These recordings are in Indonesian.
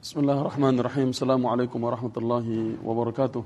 Bismillahirrahmanirrahim. Assalamualaikum warahmatullahi wabarakatuh.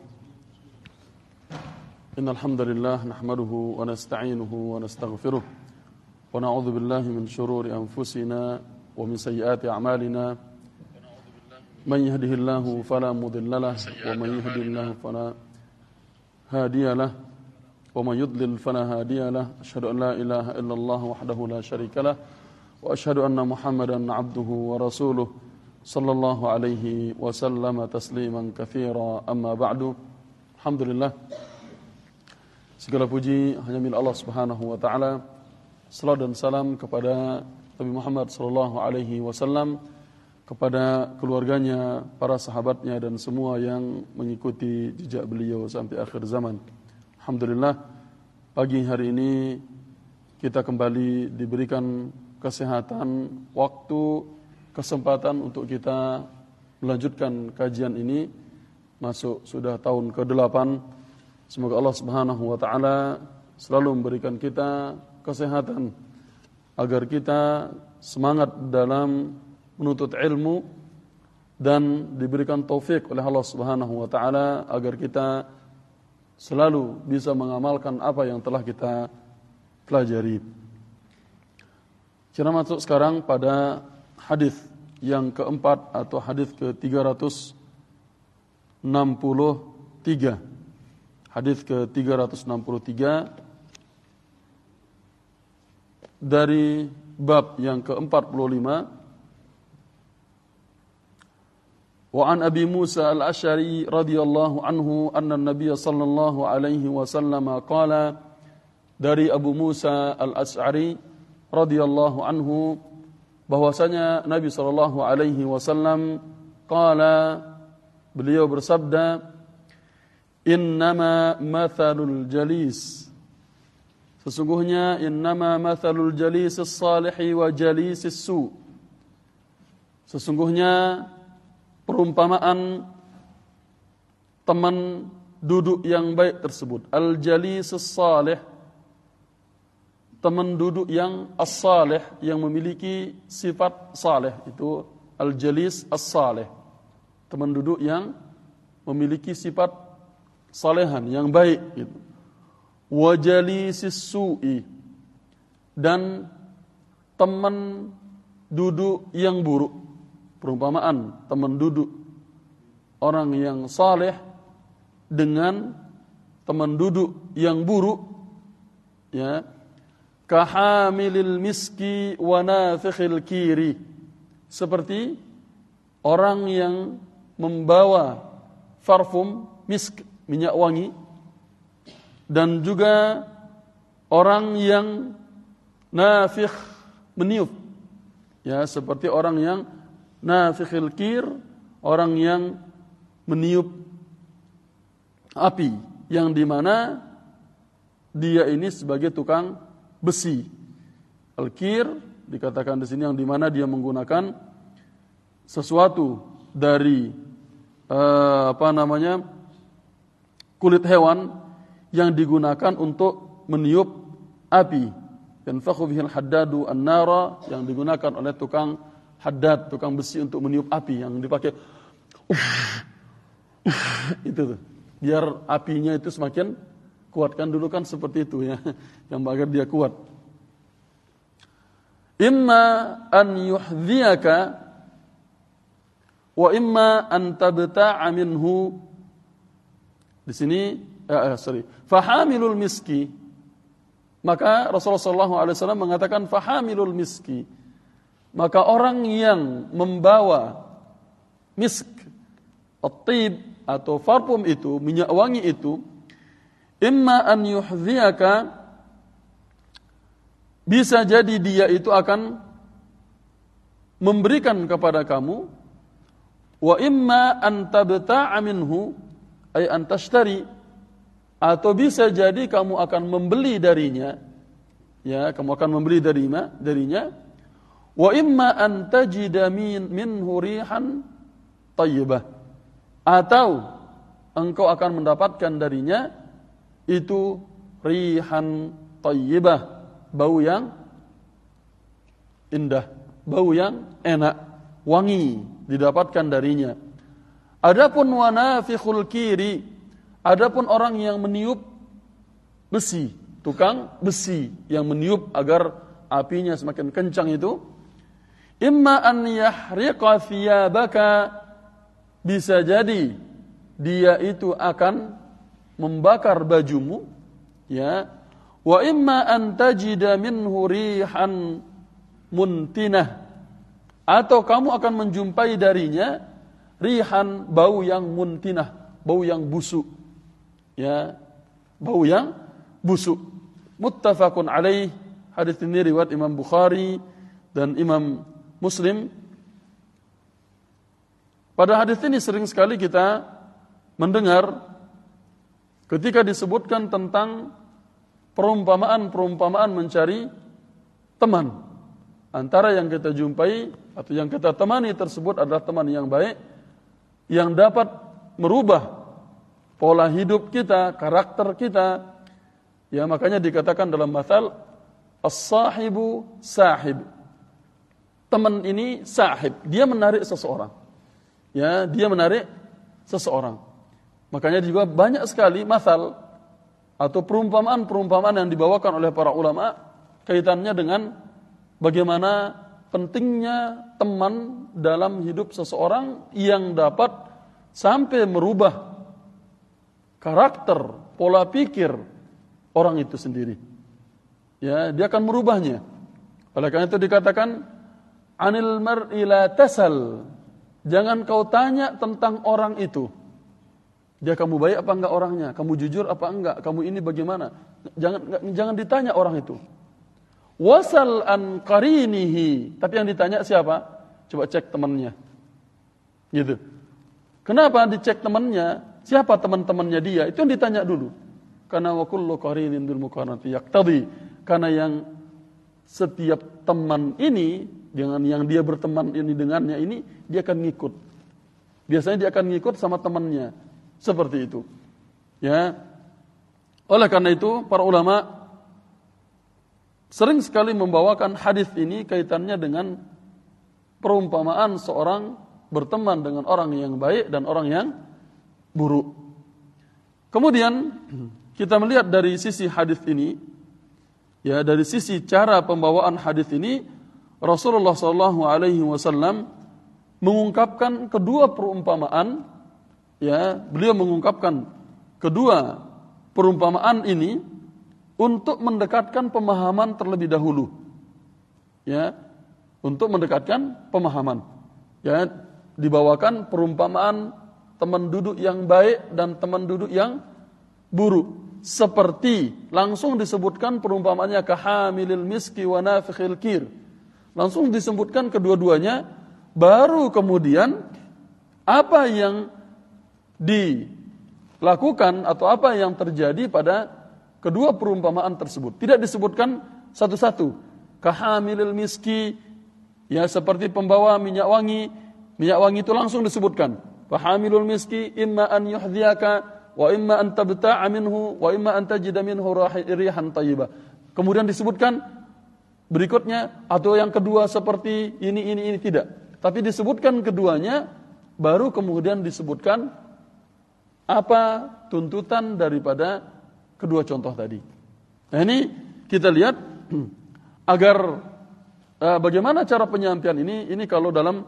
Innal hamdalillah nahmaduhu wa nasta'inuhu wa nastaghfiruh wa na'udzu billahi min shururi anfusina wa min sayyiati a'malina. Man yahdihillahu fala mudilla lahu wa man yahdihillahu fala hadiya lahu wa man yudlil fala hadiya lahu. Asyhadu an la ilaha illallah wahdahu la syarika lahu wa asyhadu anna Muhammadan 'abduhu wa rasuluh sallallahu alaihi wasallam tasliman katsira, amma ba'du. Alhamdulillah, segala puji hanya milik Allah Subhanahu wa taala. Salawat dan salam kepada Nabi Muhammad sallallahu alaihi wasallam, kepada keluarganya, para sahabatnya dan semua yang mengikuti jejak beliau sampai akhir zaman. Alhamdulillah, pagi hari ini kita kembali diberikan kesehatan, waktu, kesempatan untuk kita melanjutkan kajian ini. Masuk sudah tahun ke-8. Semoga Allah Subhanahu wa taala selalu memberikan kita kesehatan agar kita semangat dalam menuntut ilmu dan diberikan taufik oleh Allah Subhanahu wa taala agar kita selalu bisa mengamalkan apa yang telah kita pelajari. Kita masuk sekarang pada hadis yang keempat atau hadis ke-363. Hadis ke-363 dari bab yang ke-45. Wa an Abi Musa al-Asy'ari radhiyallahu anhu anna an-nabiy sallallahu alaihi wasallam qala, dari Abu Musa al-Asy'ari radhiyallahu anhu bahwasanya Nabi sallallahu alaihi wasallam qala, beliau bersabda, innama mathalul jalis, sesungguhnya innama mathalul jalis as-salihi wa jalis as-su, sesungguhnya perumpamaan teman duduk yang baik tersebut, al-jalis as-salih, teman duduk yang as-salih, yang memiliki sifat saleh, itu al-jalis as-salih, teman duduk yang memiliki sifat salehan, yang baik gitu. Wa jalisis su'i, dan teman duduk yang buruk. Perumpamaan teman duduk orang yang saleh dengan teman duduk yang buruk, ya, kahamilil miski wa nafikhil kiri, seperti orang yang membawa parfum misk, minyak wangi, dan juga orang yang nafikh, meniup, ya, seperti orang yang nafikhil kir, orang yang meniup api, yang dimana dia ini sebagai tukang besi. Al-kir dikatakan di sini yang dimana dia menggunakan sesuatu dari kulit hewan yang digunakan untuk meniup api. Yanfakhu bihil haddadu an-nara, yang digunakan oleh tukang haddad, tukang besi untuk meniup api, yang dipakai itu tuh, biar apinya itu semakin kuatkan. Dulu kan seperti itu, ya, yang agar dia kuat. Imma an yuhdhiyaka wa imma an tabta'a minhu. Di sini fahamilul miski, maka Rasulullah SAW mengatakan fahamilul miski, maka orang yang membawa misk, at-tib atau parfum itu, minyak wangi itu, imma an yuhdhiyaka, bisa jadi dia itu akan memberikan kepada kamu, wa imma an tabta'a minhu, ay an tashtari, atau bisa jadi kamu akan membeli darinya, ya, kamu akan membeli darinya, wa imma an tajida minhu rihan tayyibah, atau engkau akan mendapatkan darinya itu rihan tayyibah, bau yang indah, bau yang enak. wangi didapatkan darinya. Adapun wanafikhul kiri, adapun orang yang meniup besi, tukang besi yang meniup agar apinya semakin kencang itu, imma an yahriqa thiyabaka, bisa jadi dia itu akan membakar bajumu, ya. Wa imma an tajida minhu rihan muntinah, atau kamu akan menjumpai darinya rihan, bau yang muntinah, bau yang busuk, ya, bau yang busuk. Muttafaqun alaih. Hadis ini riwayat Imam Bukhari dan Imam Muslim. Pada hadis ini sering sekali kita mendengar ketika disebutkan tentang perumpamaan mencari teman. Antara yang kita jumpai atau yang kita temani tersebut adalah teman yang baik, yang dapat merubah pola hidup kita, karakter kita. Ya, makanya dikatakan dalam mathal, as-sahibu sahib. Teman ini sahib, dia menarik seseorang. Ya, dia menarik seseorang. Makanya juga banyak sekali mathal atau perumpamaan yang dibawakan oleh para ulama kaitannya dengan bagaimana pentingnya teman dalam hidup seseorang yang dapat sampai merubah karakter, pola pikir orang itu sendiri. Ya, dia akan merubahnya. Oleh karena itu dikatakan, anil mar'i la tasal. Jangan kau tanya tentang orang itu. Dia kamu baik apa enggak orangnya? Kamu jujur apa enggak? Kamu ini bagaimana? Jangan ditanya orang itu. Wasal an qarinihi. Tapi yang ditanya siapa? Coba cek temannya. Gitu. Kenapa dicek temannya? Siapa teman-temannya dia? Itu yang ditanya dulu. Karena wa kullu qarinin bil muqaranati yaqtadi. Karena yang setiap teman ini dengan yang dia berteman ini dengannya ini, dia akan ngikut. Biasanya dia akan ngikut sama temannya. Seperti itu. Ya. Oleh karena itu para ulama sering sekali membawakan hadis ini kaitannya dengan perumpamaan seorang berteman dengan orang yang baik dan orang yang buruk. Kemudian kita melihat dari sisi hadis ini, ya, dari sisi cara pembawaan hadis ini, Rasulullah SAW mengungkapkan kedua perumpamaan. Ya, beliau mengungkapkan kedua perumpamaan ini untuk mendekatkan pemahaman terlebih dahulu. Ya, untuk mendekatkan pemahaman. Ya, dibawakan perumpamaan teman duduk yang baik dan teman duduk yang buruk. Seperti langsung disebutkan perumpamaannya kahamilil miski wa nafikhil kir. Langsung disebutkan kedua-duanya, baru kemudian apa yang dilakukan atau apa yang terjadi pada kedua perumpamaan tersebut. Tidak disebutkan satu-satu. Kahamilil miski, ya, seperti pembawa minyak wangi. Minyak wangi itu langsung disebutkan. Fahamilul miski imma an yuhdhiyaka wa imma an tabta'a minhu wa imma an tajida minhu rihan thayyibah. Kemudian disebutkan berikutnya atau yang kedua seperti ini tidak. Tapi disebutkan keduanya, baru kemudian disebutkan apa tuntutan daripada kedua contoh tadi. Nah, ini kita lihat agar bagaimana cara penyampaian ini kalau dalam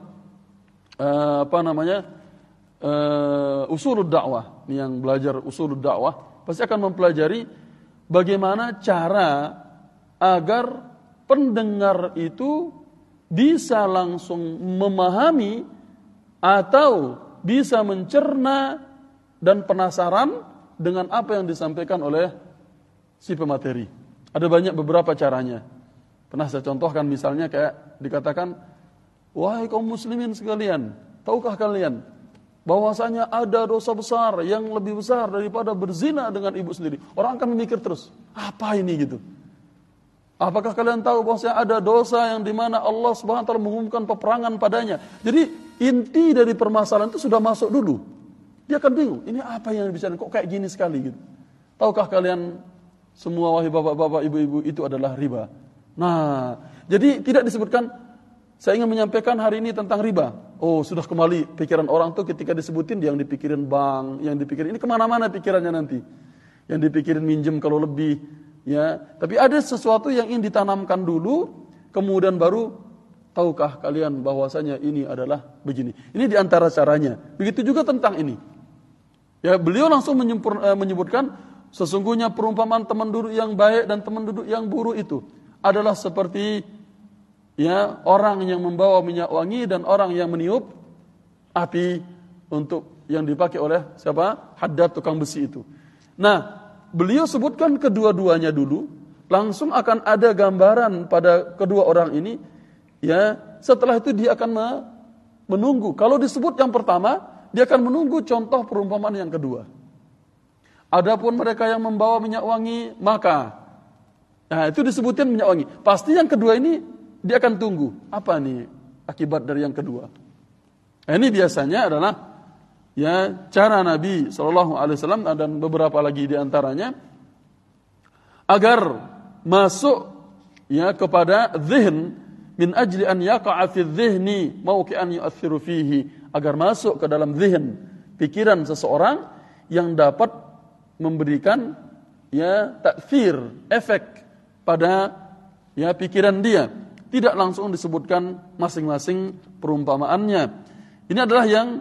usulud dakwah. Ini yang belajar usulud dakwah pasti akan mempelajari bagaimana cara agar pendengar itu bisa langsung memahami atau bisa mencerna dan penasaran dengan apa yang disampaikan oleh si pemateri. Ada beberapa caranya. Pernah saya contohkan misalnya kayak dikatakan, wahai kaum muslimin sekalian, tahukah kalian bahwasanya ada dosa besar yang lebih besar daripada berzina dengan ibu sendiri? Orang akan memikir terus, apa ini gitu? Apakah kalian tahu bahwasanya ada dosa yang dimana Allah Subhanahu wa taala mengumumkan peperangan padanya? Jadi inti dari permasalahan itu sudah masuk dulu. Dia akan bingung, ini apa yang dibicarakan, kok kayak gini sekali gitu. Tahukah kalian semua wahai bapak-bapak, ibu-ibu, itu adalah riba. Nah, jadi tidak disebutkan saya ingin menyampaikan hari ini tentang riba. Oh, sudah kembali pikiran orang tuh ketika disebutin, yang dipikirin bank, yang dipikirin ini kemana-mana pikirannya nanti. Yang dipikirin minjem kalau lebih, ya. Tapi ada sesuatu yang ingin ditanamkan dulu, kemudian baru, tahukah kalian bahwasanya ini adalah begini. Ini diantara caranya. Begitu juga tentang ini. Ya, beliau langsung menyebutkan sesungguhnya perumpamaan teman duduk yang baik dan teman duduk yang buruk itu adalah seperti ya orang yang membawa minyak wangi dan orang yang meniup api untuk yang dipakai oleh siapa? Haddad, tukang besi itu. Nah, beliau sebutkan kedua-duanya dulu, langsung akan ada gambaran pada kedua orang ini. Ya, setelah itu dia akan menunggu. Kalau disebut yang pertama, dia akan menunggu contoh perumpamaan yang kedua. Adapun mereka yang membawa minyak wangi, maka nah itu disebutin minyak wangi. Pasti yang kedua ini dia akan tunggu. Apa nih akibat dari yang kedua? Nah, ini biasanya adalah ya cara Nabi SAW dan beberapa lagi diantaranya agar masuk ya kepada zihn min ajli an yaqa'a fi dhihni mawqi'an yu'athiru fihi, agar masuk ke dalam zihn, pikiran seseorang yang dapat memberikan ya ta'thir, efek pada ya pikiran dia. Tidak langsung disebutkan masing-masing perumpamaannya. Ini adalah yang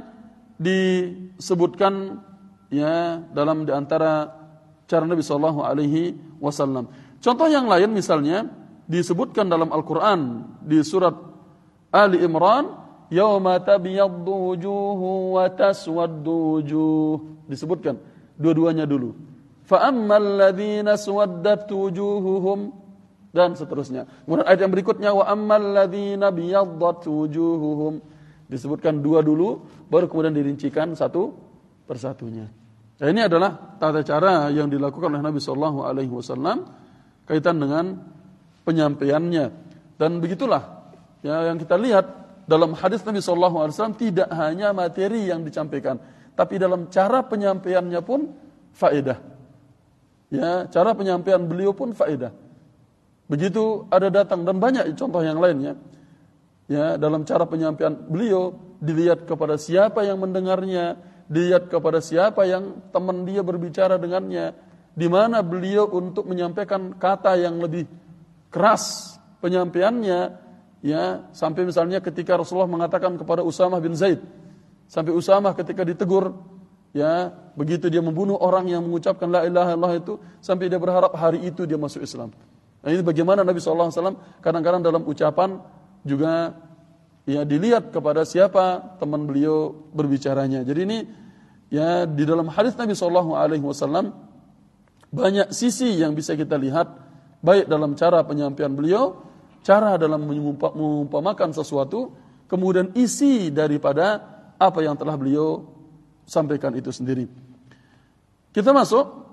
disebutkan ya dalam diantara cara Nabi sallallahu alaihi wasallam. Contoh yang lain misalnya disebutkan dalam Al-Qur'an di surat Ali Imran, yauma tabyaddu wujuhu wa taswaddu wujuh, disebutkan dua-duanya dulu. Fa ammal ladzina swaddat wujuhuhum dan seterusnya. Kemudian ayat yang berikutnya wa ammal ladzina biyaddat wujuhuhum, disebutkan dua dulu baru kemudian dirincikan satu persatunya. Nah, ini adalah tata cara yang dilakukan oleh Nabi sallallahu alaihi wasallam kaitan dengan penyampaiannya. Dan begitulah ya yang kita lihat dalam hadis Nabi sallallahu alaihi wasallam, tidak hanya materi yang disampaikan, tapi dalam cara penyampaiannya pun faedah. Ya, cara penyampaian beliau pun faedah. Begitu ada datang dan banyak contoh yang lainnya. Ya, dalam cara penyampaian beliau dilihat kepada siapa yang mendengarnya, dilihat kepada siapa yang teman dia berbicara dengannya, di mana beliau untuk menyampaikan kata yang lebih keras penyampaiannya, ya, sampai misalnya ketika Rasulullah mengatakan kepada Usamah bin Zaid, sampai Usamah ketika ditegur, ya, begitu dia membunuh orang yang mengucapkan la ilaha illallah itu, sampai dia berharap hari itu dia masuk Islam. Nah, ini bagaimana Nabi SAW kadang-kadang dalam ucapan juga ya dilihat kepada siapa teman beliau berbicaranya. Jadi ini ya di dalam hadis Nabi SAW banyak sisi yang bisa kita lihat, baik dalam cara penyampaian beliau, cara dalam mengumpamakan sesuatu, kemudian isi daripada apa yang telah beliau sampaikan itu sendiri. Kita masuk,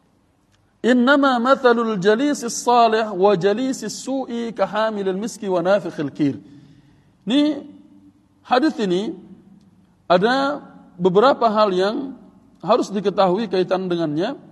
innama mathalul jalisis salih wa jalisis su'i kahamilil miski wa nafikhil kir. Ini hadis ini ada beberapa hal yang harus diketahui kaitan dengannya,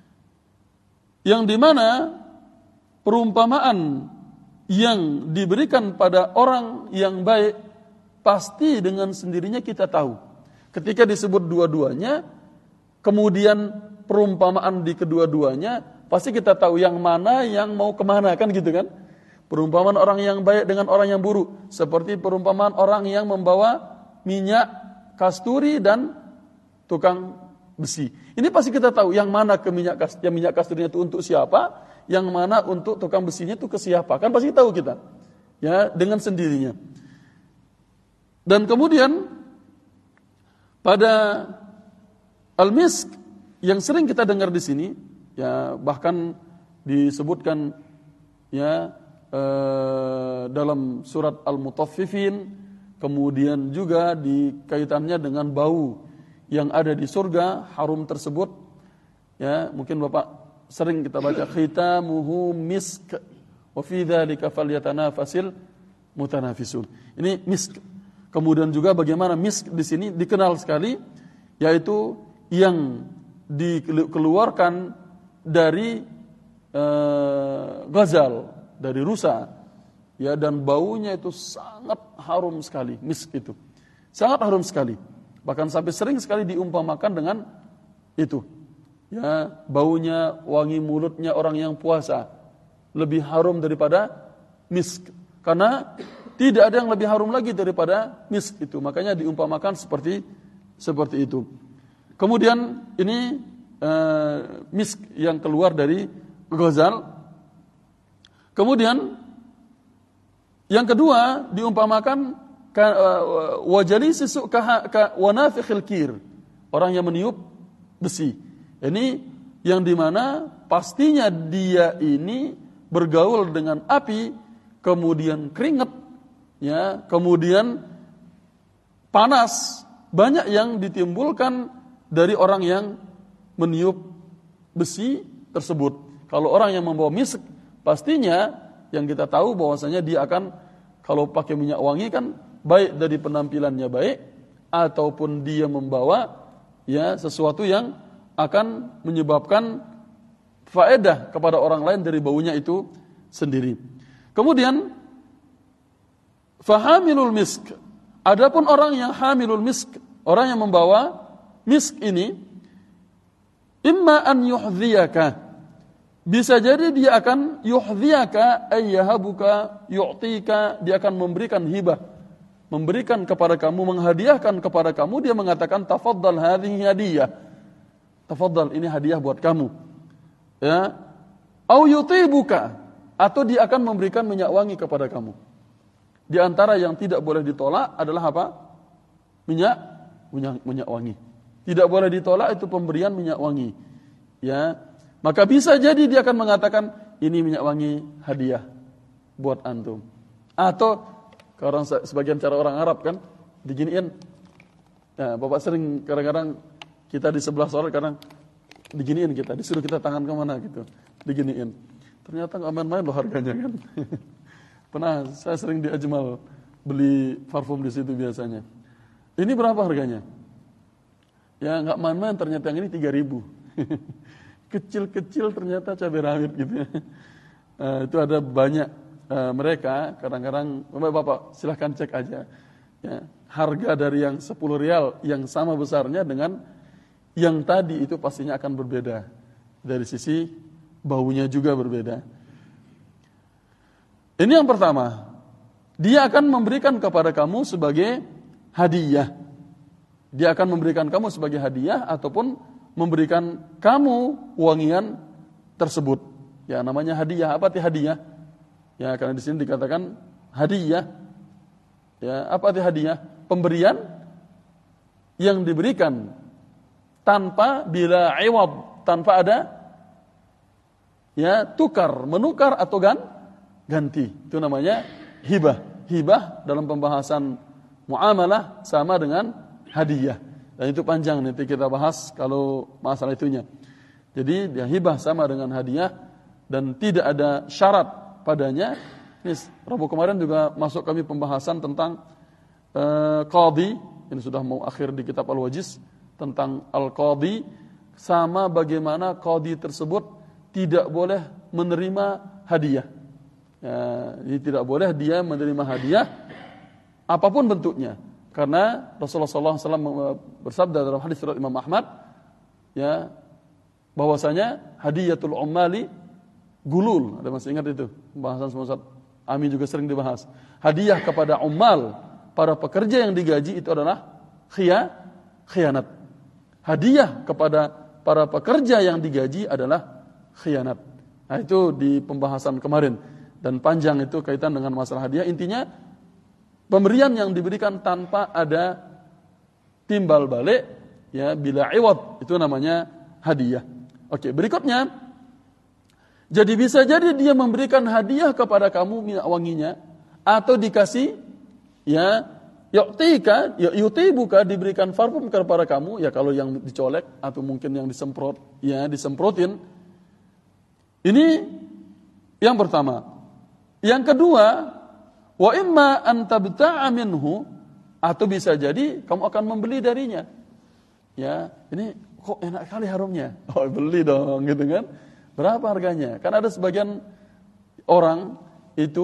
yang dimana perumpamaan yang diberikan pada orang yang baik pasti dengan sendirinya kita tahu. Ketika disebut dua-duanya, kemudian perumpamaan di kedua-duanya, pasti kita tahu yang mana yang mau kemana, kan gitu kan? Perumpamaan orang yang baik dengan orang yang buruk, seperti perumpamaan orang yang membawa minyak kasturi dan tukang besi. Ini pasti kita tahu yang mana ke minyak kasturinya itu untuk siapa, yang mana untuk tukang besinya itu ke siapa, kan pasti tahu kita. Ya, dengan sendirinya. Dan kemudian pada al-misk yang sering kita dengar di sini, ya bahkan disebutkan ya dalam surat Al-Mutaffifin, kemudian juga dikaitannya dengan bau yang ada di surga, harum tersebut. Ya, mungkin Bapak sering kita baca khitamuhu misk wa fi dzalika falyatanafasil mutanafisun. Ini misk. Kemudian juga bagaimana misk di sini dikenal sekali, yaitu yang dikeluarkan dari ghazal, dari rusa, ya, dan baunya itu sangat harum sekali, misk itu. Sangat harum sekali. Bahkan sampai sering sekali diumpamakan dengan itu. Ya, baunya, wangi mulutnya orang yang puasa lebih harum daripada misk. Karena tidak ada yang lebih harum lagi daripada misk itu. Makanya diumpamakan seperti itu. Kemudian ini misk yang keluar dari ghazal. Kemudian yang kedua diumpamakan wajalisi su'ka wa nafikhil kir, orang yang meniup besi. Ini yang dimana pastinya dia ini bergaul dengan api, kemudian keringat, ya, kemudian panas, banyak yang ditimbulkan dari orang yang meniup besi tersebut. Kalau orang yang membawa misk, pastinya yang kita tahu bahwasanya dia akan, kalau pakai minyak wangi kan baik dari penampilannya baik, ataupun dia membawa ya sesuatu yang akan menyebabkan faedah kepada orang lain dari baunya itu sendiri. Kemudian fahamilul misk, adapun orang yang hamilul misk, orang yang membawa misk ini, imma an yuhdhiyaka, bisa jadi dia akan yuhdhiyaka ayyahabuka yu'tika, dia akan memberikan hibah, memberikan kepada kamu, menghadiahkan kepada kamu. Dia mengatakan tafaddal hadhihi hadiyah, tafaddal, ini hadiah buat kamu, ya. Au yutibuka, atau dia akan memberikan minyak wangi kepada kamu. Di antara yang tidak boleh ditolak adalah apa? Minyak wangi. Tidak boleh ditolak itu pemberian minyak wangi, ya. Maka bisa jadi dia akan mengatakan ini minyak wangi hadiah buat antum. Atau kalau sebagian cara orang Arab kan diginiin. Ya, Bapak sering kadang-kadang kita di sebelah sholat kadang diginiin, kita disuruh kita tangan kemana gitu, diginiin. Ternyata nggak main-main loh harganya kan. Pernah saya sering di Ajmal beli parfum di situ biasanya. Ini berapa harganya? Ya nggak main-main, ternyata yang ini 3.000. Kecil-kecil ternyata cabai rawit gitu ya. Itu ada banyak mereka kadang-kadang, Bapak silahkan cek aja. Ya, harga dari yang 10 rial yang sama besarnya dengan yang tadi itu pastinya akan berbeda. Dari sisi baunya juga berbeda. Ini yang pertama. Dia akan memberikan kepada kamu sebagai hadiah. Dia akan memberikan kamu sebagai hadiah ataupun memberikan kamu wangian tersebut. Ya, namanya hadiah. Apa arti hadiah? Ya, karena di sini dikatakan hadiah. Ya, apa arti hadiah? Pemberian yang diberikan tanpa bila iwad, tanpa ada ya tukar, menukar atau ganti. Itu namanya hibah. Hibah dalam pembahasan muamalah sama dengan hadiah. Dan itu panjang, nanti kita bahas kalau masalah itunya. Jadi dia hibah sama dengan hadiah dan tidak ada syarat padanya. Ini Rabu kemarin juga masuk kami pembahasan tentang qadhi, ini sudah mau akhir di kitab Al-Wajiz, tentang al-qadhi, sama bagaimana qadhi tersebut tidak boleh menerima hadiah. Ya, ini tidak boleh dia menerima hadiah apapun bentuknya. Karena Rasulullah SAW bersabda dalam hadis riwayat Imam Ahmad, ya, bahwasanya hadiyatul ummali gulul. Ada masih ingat itu? Pembahasan semua Ustaz Ami juga sering dibahas. Hadiah kepada ummal, para pekerja yang digaji itu adalah khianat. Hadiah kepada para pekerja yang digaji adalah khianat. Nah, itu di pembahasan kemarin dan panjang itu kaitan dengan masalah hadiah. Intinya pemberian yang diberikan tanpa ada timbal balik, ya, bila iwad, itu namanya hadiah. Oke, berikutnya, jadi bisa jadi dia memberikan hadiah kepada kamu minyak wanginya, atau dikasih, ya, yutibuka, diberikan parfum kepada kamu, ya kalau yang dicolek atau mungkin yang disemprot, ya disemprotin. Ini yang pertama. Yang kedua, wa imma an tabta'a minhu, atau bisa jadi kamu akan membeli darinya. Ya, ini kok enak kali harumnya. Oh, beli dong gitu kan. Berapa harganya? Kan ada sebagian orang itu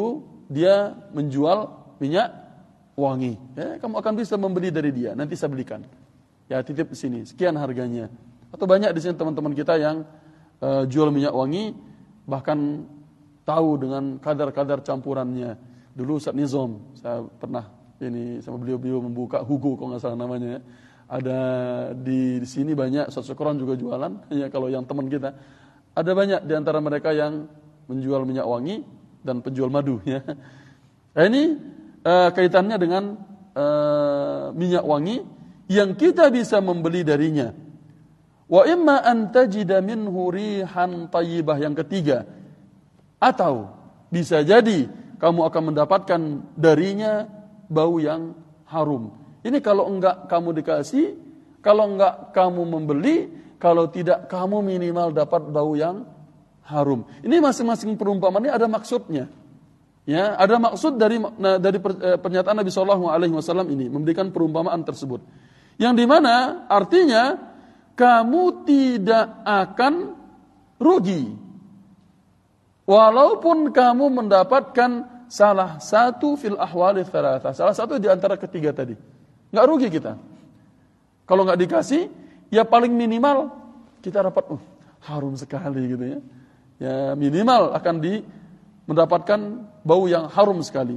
dia menjual minyak wangi. Ya, kamu akan bisa membeli dari dia. Nanti saya belikan. Ya, titip di sini. Sekian harganya. Atau banyak di sini teman-teman kita yang jual minyak wangi, bahkan tahu dengan kadar-kadar campurannya. Dulu Ustaz Nizam, saya pernah ini sama beliau membuka Hugo kalau nggak salah namanya. Ada di sini banyak, Ustaz Syukron juga jualan. Ya, kalau yang teman kita, ada banyak di antara mereka yang menjual minyak wangi dan penjual madu. Ya. Nah, ini kaitannya dengan minyak wangi yang kita bisa membeli darinya. Wa imma an tajida minhu rihan thayyibah, yang ketiga, atau bisa jadi kamu akan mendapatkan darinya bau yang harum. Ini kalau enggak kamu dikasih, kalau enggak kamu membeli, kalau tidak kamu minimal dapat bau yang harum. Ini masing-masing perumpamaan ini ada maksudnya. Ya, ada maksud dari pernyataan Nabi sallallahu alaihi wasallam ini memberikan perumpamaan tersebut. Yang dimana artinya kamu tidak akan rugi walaupun kamu mendapatkan salah satu fil ahwali thalatha, salah satu di antara ketiga tadi. Enggak rugi kita. Kalau enggak dikasih, ya paling minimal kita dapat harum sekali gitu ya. Ya minimal akan mendapatkan bau yang harum sekali.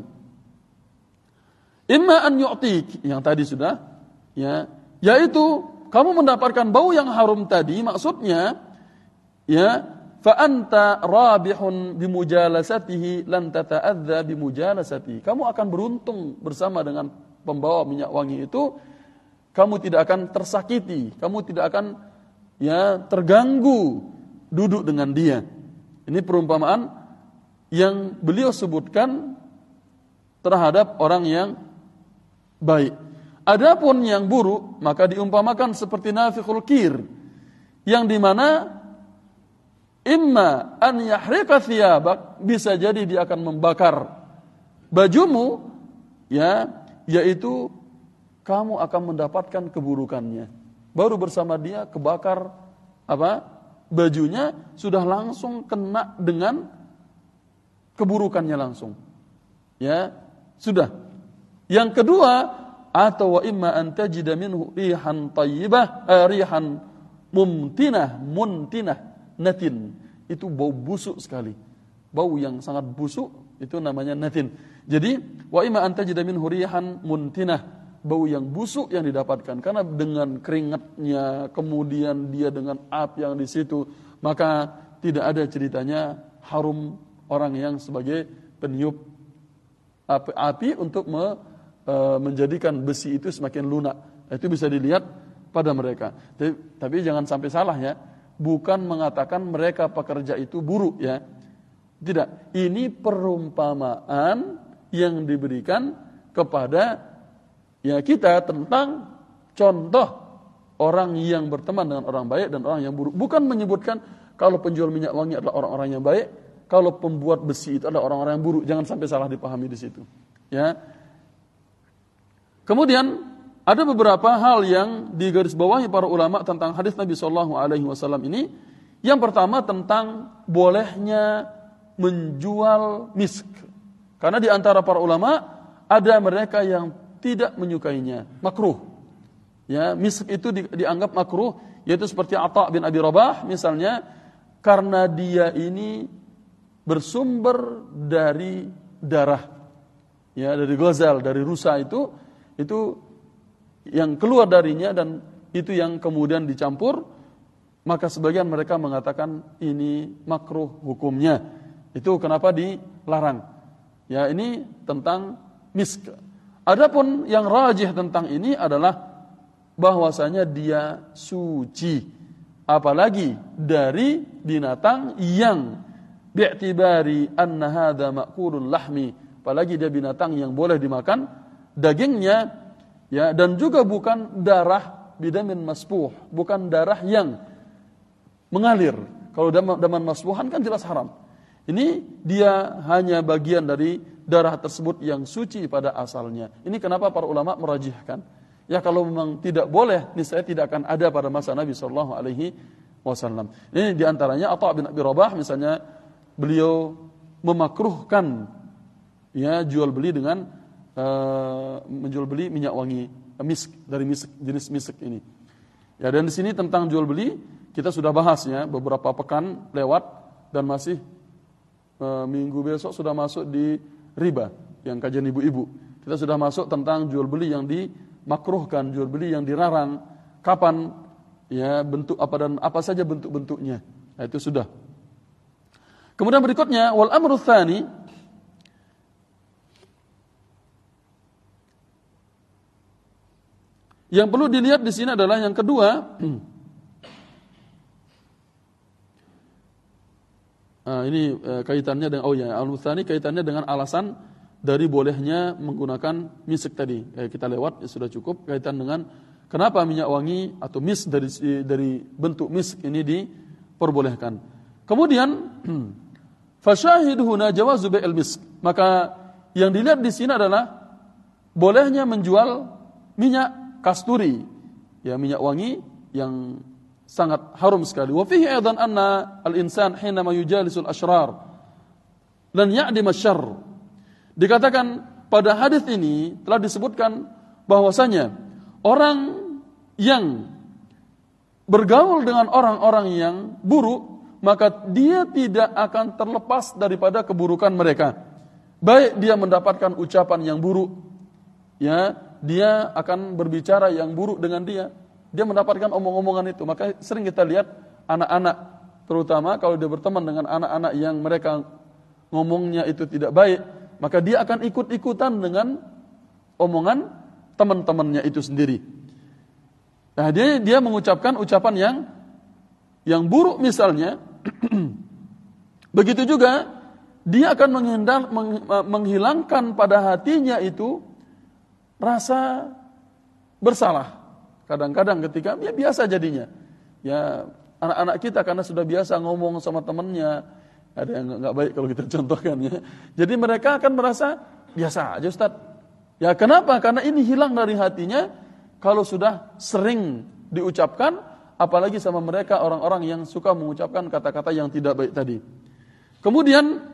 Imma an yu'tik, yang tadi sudah, ya, yaitu kamu mendapatkan bau yang harum tadi, maksudnya ya, fa anta rabihun bimujalasatihi lan tata'adza bimujalasatihi. Kamu akan beruntung bersama dengan pembawa minyak wangi itu, kamu tidak akan tersakiti, kamu tidak akan ya terganggu duduk dengan dia. Ini perumpamaan yang beliau sebutkan terhadap orang yang baik. Adapun yang buruk, maka diumpamakan seperti nafikhul kir, yang dimana imma an yahrika thiyabak, bisa jadi dia akan membakar bajumu, ya, yaitu kamu akan mendapatkan keburukannya. Baru bersama dia kebakar bajunya, sudah langsung kena dengan keburukannya langsung. Ya, sudah. Yang kedua, atau wa imma an tajida minhu rihan thayyibah, rihan muntinah, natin. Itu bau busuk sekali. Bau yang sangat busuk itu namanya natin. Jadi wa imma an tajida minhu rihan muntinah, bau yang busuk yang didapatkan karena dengan keringatnya, kemudian dia dengan api yang di situ, maka tidak ada ceritanya harum orang yang sebagai peniup api untuk menjadikan besi itu semakin lunak. Itu bisa dilihat pada mereka. Tapi jangan sampai salah ya. Bukan mengatakan mereka pekerja itu buruk ya. Tidak. Ini perumpamaan yang diberikan kepada ya kita tentang contoh orang yang berteman dengan orang baik dan orang yang buruk. Bukan menyebutkan kalau penjual minyak wangi adalah orang-orang yang baik, kalau pembuat besi itu adalah orang-orang yang buruk. Jangan sampai salah dipahami di situ. Ya. Kemudian ada beberapa hal yang digarisbawahi para ulama tentang hadis Nabi sallallahu alaihi wasallam ini. Yang pertama tentang bolehnya menjual misk. Karena di antara para ulama ada mereka yang tidak menyukainya, makruh. Ya, misk itu dianggap makruh, yaitu seperti Atha bin Abi Rabah misalnya, karena dia ini bersumber dari darah. Ya, dari ghazal, dari rusa itu yang keluar darinya dan itu yang kemudian dicampur, maka sebagian mereka mengatakan ini makruh hukumnya. Itu kenapa dilarang. Ya, ini tentang misk. Adapun yang rajih tentang ini adalah bahwasanya dia suci, apalagi dari binatang yang bi'tibari anna hadza ma'kulul lahmi, apalagi dia binatang yang boleh dimakan dagingnya, ya, dan juga bukan darah bidamin maspuh, bukan darah yang mengalir. Kalau daman maspuhan kan jelas haram. Ini dia hanya bagian dari darah tersebut yang suci pada asalnya. Ini kenapa para ulama merajihkan. Ya, kalau memang tidak boleh, niscaya tidak akan ada pada masa Nabi sallallahu alaihi wasallam. Ini diantaranya Atha bin Abi Rabah misalnya, beliau memakruhkan ya jual beli dengan menjual beli minyak wangi misk, dari misk, jenis misk ini. Ya, dan di sini tentang jual beli kita sudah bahas ya beberapa pekan lewat, dan masih minggu besok sudah masuk di riba yang kajian ibu-ibu. Kita sudah masuk tentang jual beli yang dimakruhkan, jual beli yang dilarang, kapan, ya bentuk apa dan apa saja bentuk-bentuknya. Nah, itu sudah. Kemudian berikutnya wal amru tsani, yang perlu dilihat di sini adalah yang kedua. Ini kaitannya dengan al-mutsani kaitannya dengan alasan dari bolehnya menggunakan misk tadi. Kita lewat ya, sudah cukup kaitan dengan kenapa minyak wangi atau misk dari bentuk misk ini diperbolehkan. Kemudian fasyahidu huna jawazu bai'il misk. Maka yang dilihat di sini adalah bolehnya menjual minyak kasturi, ya minyak wangi yang sangat harum sekali. Wa fihi aidan anna al-insan hinama yujalisul ashrar lan ya'dim asy-syarr. Dikatakan pada hadis ini telah disebutkan bahwasanya orang yang bergaul dengan orang-orang yang buruk, maka dia tidak akan terlepas daripada keburukan mereka. Baik dia mendapatkan ucapan yang buruk, ya, dia akan berbicara yang buruk dengan dia. Dia mendapatkan omong-omongan itu. Maka sering kita lihat anak-anak, terutama kalau dia berteman dengan anak-anak yang mereka ngomongnya itu tidak baik, maka dia akan ikut-ikutan dengan omongan teman-temannya itu sendiri. Nah, dia mengucapkan ucapan yang buruk misalnya. Begitu juga dia akan menghilangkan pada hatinya itu rasa bersalah. Kadang-kadang ketika ya biasa jadinya. Ya anak-anak kita karena sudah biasa ngomong sama temannya, ada yang enggak baik kalau kita contohkan ya. Jadi mereka akan merasa biasa aja Ustaz. Ya kenapa? Karena ini hilang dari hatinya kalau sudah sering diucapkan, apalagi sama mereka orang-orang yang suka mengucapkan kata-kata yang tidak baik tadi. Kemudian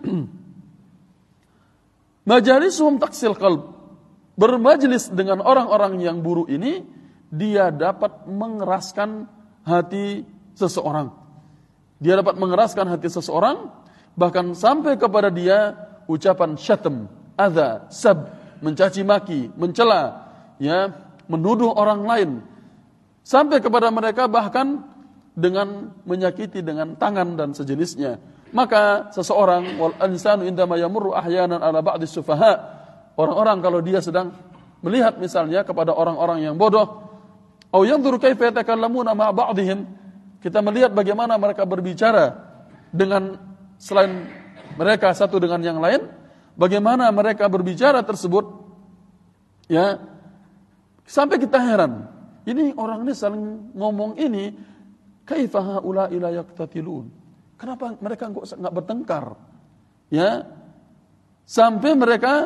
majalisuhum taksil qalb. Bermajlis dengan orang-orang yang buruk ini, dia dapat mengeraskan hati seseorang. Dia dapat mengeraskan hati seseorang, bahkan sampai kepada dia ucapan syatam, adza, sab, mencaci maki, mencela, ya, menuduh orang lain. Sampai kepada mereka bahkan dengan menyakiti dengan tangan dan sejenisnya. Maka seseorang wal insanu indama yamurru ahyanan ala ba'dis sufaha, orang-orang kalau dia sedang melihat misalnya kepada orang-orang yang bodoh, au yanzuru kaifa yatakallamuna ma ba'dihim, kita melihat bagaimana mereka berbicara dengan selain mereka satu dengan yang lain, bagaimana mereka berbicara tersebut, ya, sampai kita heran. Ini orang ini saling ngomong ini, kaifa haula ila yaqtatilun. Kenapa mereka enggak bertengkar? Ya. Sampai mereka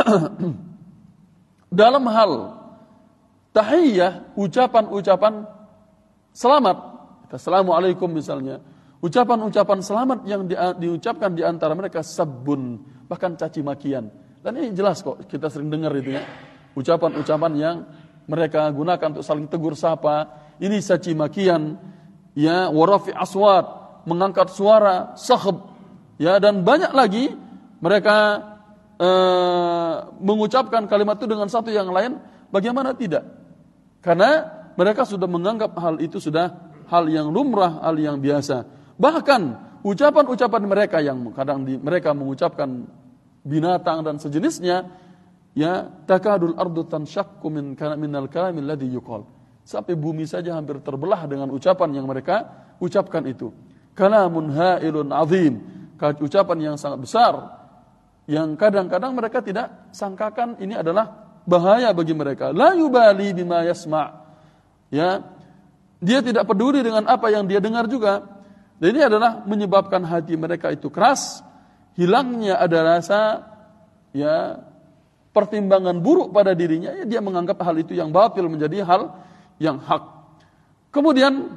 dalam hal tahiyyah, ucapan-ucapan selamat, assalamualaikum misalnya, ucapan-ucapan selamat yang diucapkan di antara mereka sabbun, bahkan caci makian. Dan ini jelas kok, kita sering dengar itu ya. Ucapan-ucapan yang mereka gunakan untuk saling tegur sapa, ini caci makian, ya, warafi aswat, mengangkat suara, sakhab, ya, dan banyak lagi mereka mengucapkan kalimat itu dengan satu yang lain. Bagaimana tidak? Karena mereka sudah menganggap hal itu sudah hal yang lumrah, hal yang biasa. Bahkan ucapan-ucapan mereka yang kadang mereka mengucapkan binatang dan sejenisnya, ya, takadul ardu tanshaqqu minal kalamil ladzi yuqal. Sampai bumi saja hampir terbelah dengan ucapan yang mereka ucapkan itu. Kalamun ha'ilun azim, ucapan yang sangat besar, yang kadang-kadang mereka tidak sangkakan ini adalah bahaya bagi mereka. La yubali bima yasma'. Ya. Dia tidak peduli dengan apa yang dia dengar juga. Dan ini adalah menyebabkan hati mereka itu keras, hilangnya ada rasa, ya, pertimbangan buruk pada dirinya, ya, dia menganggap hal itu yang batil menjadi hal yang hak. Kemudian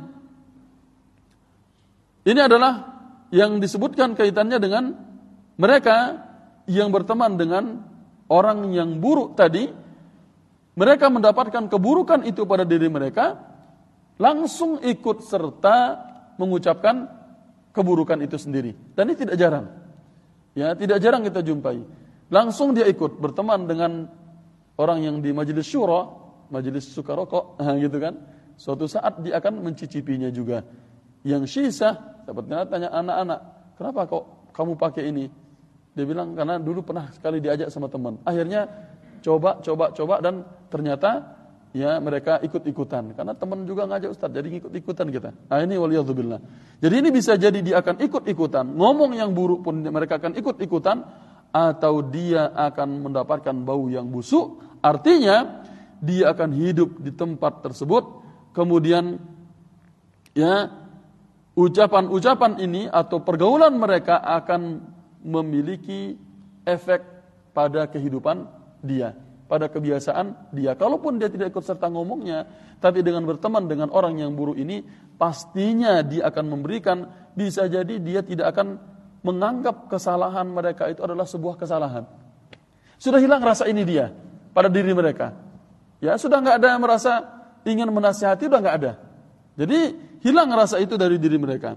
ini adalah yang disebutkan kaitannya dengan mereka yang berteman dengan orang yang buruk tadi, mereka mendapatkan keburukan itu pada diri mereka, langsung ikut serta mengucapkan keburukan itu sendiri. Dan ini tidak jarang. Ya, tidak jarang kita jumpai. Langsung dia ikut berteman dengan orang yang di majelis syura, majelis suka rokok, gitu kan. Suatu saat dia akan mencicipinya juga. Yang shisah, dapatnya tanya anak-anak, kenapa kok kamu pakai ini? Dia bilang karena dulu pernah sekali diajak sama teman. Akhirnya coba dan ternyata ya mereka ikut-ikutan. Karena teman juga ngajak Ustaz, jadi ikut-ikutan kita. Nah ini waliyadzubillah. Jadi ini bisa jadi dia akan ikut-ikutan. Ngomong yang buruk pun mereka akan ikut-ikutan. Atau dia akan mendapatkan bau yang busuk. Artinya dia akan hidup di tempat tersebut. Kemudian ya ucapan-ucapan ini atau pergaulan mereka akan memiliki efek pada kehidupan dia, pada kebiasaan dia. Kalaupun dia tidak ikut serta ngomongnya, tapi dengan berteman dengan orang yang buruk ini, pastinya dia akan memberikan, bisa jadi dia tidak akan menganggap kesalahan mereka itu adalah sebuah kesalahan. Sudah hilang rasa ini dia pada diri mereka. Ya, sudah enggak ada merasa ingin menasihati, sudah enggak ada. Jadi hilang rasa itu dari diri mereka.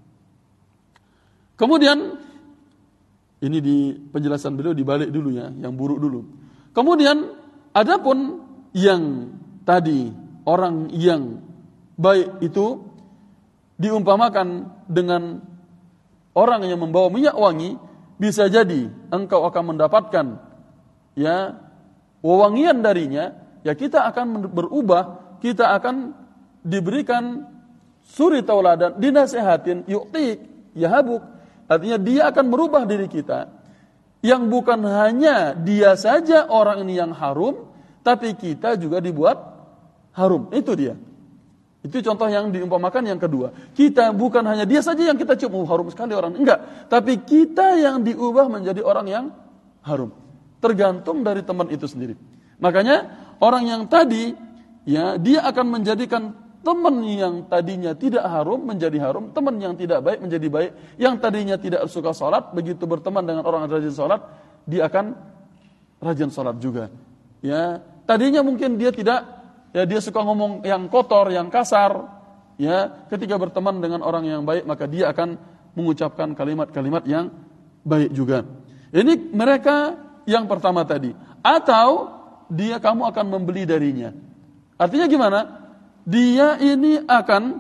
Kemudian ini di penjelasan beliau dibalik dulu ya, yang buruk dulu. Kemudian adapun yang tadi orang yang baik itu diumpamakan dengan orang yang membawa minyak wangi, bisa jadi engkau akan mendapatkan ya wewangian darinya, ya kita akan berubah, kita akan diberikan suri tauladan, dinasehatin, yu'tik, yahabuk. Artinya dia akan merubah diri kita. Yang bukan hanya dia saja orang ini yang harum, tapi kita juga dibuat harum. Itu dia. Itu contoh yang diumpamakan yang kedua. Kita bukan hanya dia saja yang kita cium, harum sekali orang. Enggak. Tapi kita yang diubah menjadi orang yang harum. Tergantung dari teman itu sendiri. Makanya orang yang tadi, ya dia akan menjadikan teman yang tadinya tidak harum menjadi harum, teman yang tidak baik menjadi baik, yang tadinya tidak suka sholat, begitu berteman dengan orang yang rajin sholat, dia akan rajin sholat juga. Ya, tadinya mungkin dia tidak, ya dia suka ngomong yang kotor, yang kasar, ya ketika berteman dengan orang yang baik maka dia akan mengucapkan kalimat-kalimat yang baik juga. Ini mereka yang pertama tadi. Atau kamu akan membeli darinya. Artinya gimana? Dia ini akan,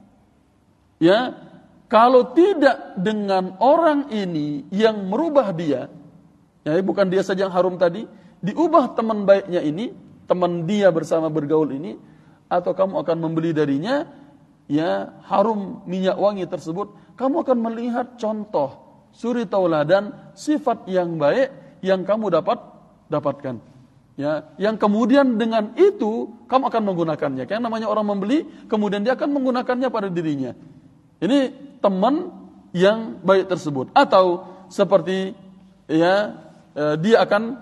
ya, kalau tidak dengan orang ini yang merubah dia, ya bukan dia saja yang harum tadi, diubah teman baiknya ini, teman dia bersama bergaul ini, atau kamu akan membeli darinya, ya harum minyak wangi tersebut, kamu akan melihat contoh suri tauladan sifat yang baik yang kamu dapatkan. Ya, yang kemudian dengan itu kamu akan menggunakannya. Kayak namanya orang membeli, kemudian dia akan menggunakannya pada dirinya. Ini teman yang baik tersebut. Atau seperti ya dia akan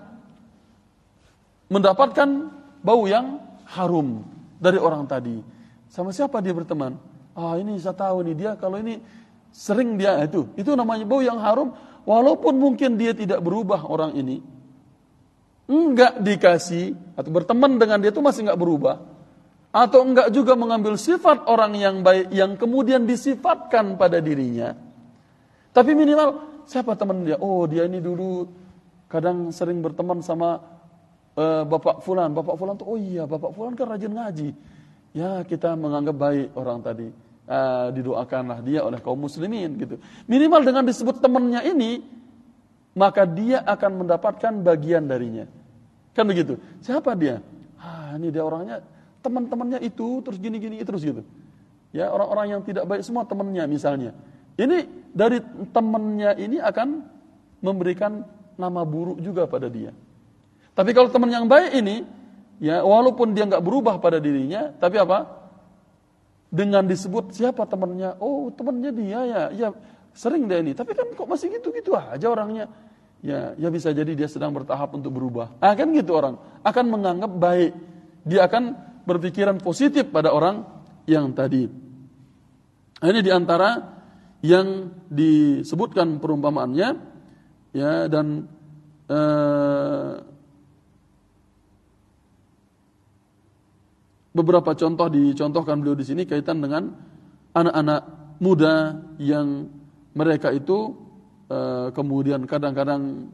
mendapatkan bau yang harum dari orang tadi. Sama siapa dia berteman? Ini saya tahu nih, dia kalau ini sering dia itu namanya bau yang harum. Walaupun mungkin dia tidak berubah orang ini, enggak dikasih atau berteman dengan dia itu masih enggak berubah, atau enggak juga mengambil sifat orang yang baik yang kemudian disifatkan pada dirinya, tapi minimal siapa teman dia? Oh, dia ini dulu kadang sering berteman sama Bapak Fulan tuh, oh iya Bapak Fulan kan rajin ngaji, ya kita menganggap baik orang tadi, didoakanlah dia oleh kaum muslimin gitu. Minimal dengan disebut temannya ini, maka dia akan mendapatkan bagian darinya. Kan begitu. Siapa dia? Ini dia orangnya, teman-temannya itu terus gini terus gitu. Ya, orang-orang yang tidak baik semua temannya misalnya. Ini dari temannya ini akan memberikan nama buruk juga pada dia. Tapi kalau teman yang baik ini, ya walaupun dia enggak berubah pada dirinya, tapi apa? Dengan disebut siapa temannya? Oh, temannya dia ya. Ya, sering dia ini. Tapi kan kok masih gitu-gitu aja orangnya. Ya bisa jadi dia sedang bertahap untuk berubah. Kan gitu orang akan menganggap baik. Dia akan berpikiran positif pada orang yang tadi. Ini diantara yang disebutkan perumpamaannya, ya, dan beberapa contoh dicontohkan beliau di sini kaitan dengan anak-anak muda yang mereka itu kemudian kadang-kadang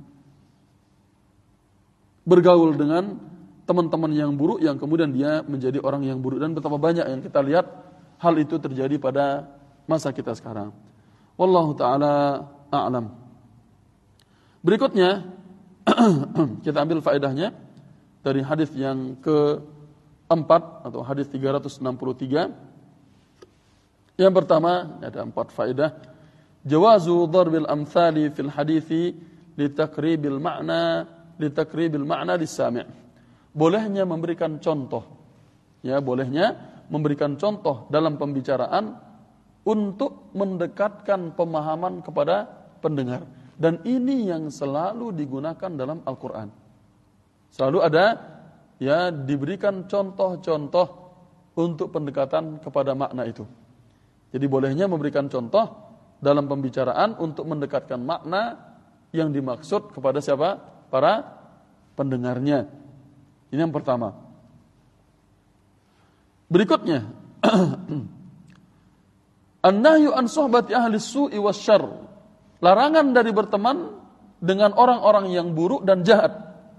bergaul dengan teman-teman yang buruk yang kemudian dia menjadi orang yang buruk, dan betapa banyak yang kita lihat hal itu terjadi pada masa kita sekarang. Wallahu taala a'lam. Berikutnya kita ambil faedahnya dari hadis yang keempat atau hadis 363. Yang pertama, ada 4 faedah. Jawazu darbil amthali fil hadithi litakribil ma'na lis-sami'. Bolehnya memberikan contoh. Ya, bolehnya memberikan contoh dalam pembicaraan untuk mendekatkan pemahaman kepada pendengar. Dan ini yang selalu digunakan dalam Al-Qur'an. Selalu ada ya diberikan contoh-contoh untuk pendekatan kepada makna itu. Jadi bolehnya memberikan contoh dalam pembicaraan untuk mendekatkan makna yang dimaksud kepada siapa? Para pendengarnya. Ini yang pertama. Berikutnya, an-nahyu an suhbati ahli su'i wasyarr. Larangan dari berteman dengan orang-orang yang buruk dan jahat.